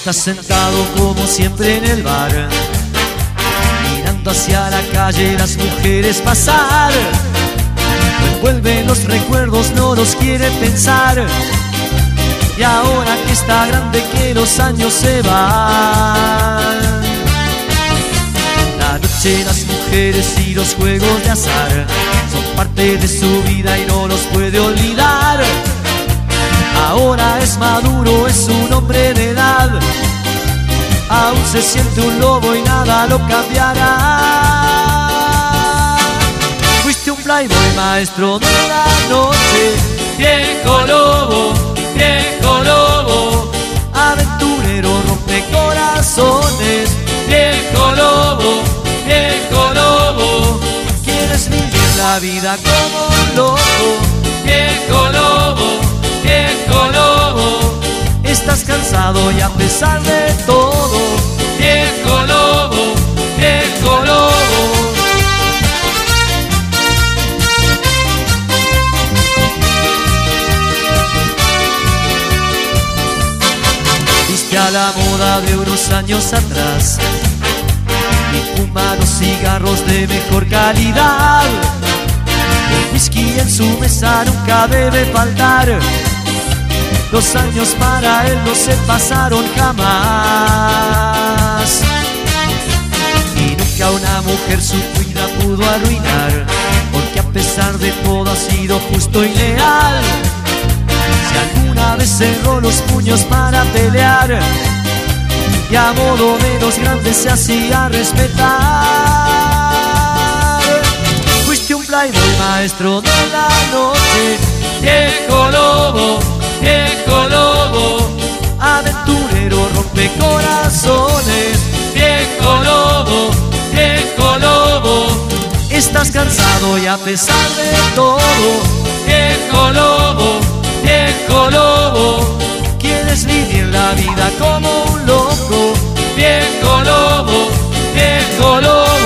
estás sentado como siempre en el bar, mirando hacia la calle las mujeres pasar. Lo envuelven los recuerdos, no los quiere pensar. Y ahora que está grande, que los años se van, la noche, las mujeres y los juegos de azar son parte de su vida y no los puede olvidar. Ahora es maduro, es un hombre de edad, aún se siente un lobo y nada lo cambiará. Fuiste un playboy, maestro de la noche, viejo lobo, viejo lobo, aventurero, rompecorazones, viejo lobo, viejo lobo. Quieres vivir la vida como un lobo, viejo lobo, viejo lobo. Estás cansado y a pesar de todo, viejo lobo, viejo lobo. Viste a la moda de unos años atrás y fuma los cigarros de mejor calidad. El whisky en su mesa nunca debe faltar. Los años para él no se pasaron jamás, y nunca una mujer su vida pudo arruinar, porque a pesar de todo ha sido justo y leal. Si alguna vez cerró los puños para pelear y a modo de los grandes se hacía respetar. Fuiste un playboy, maestro de la noche, viejo lobo, viejo lobo, aventurero, rompecorazones, viejo lobo, viejo lobo. Estás cansado y a pesar de todo, viejo lobo, viejo lobo. Quieres vivir la vida como un loco, viejo lobo, viejo lobo.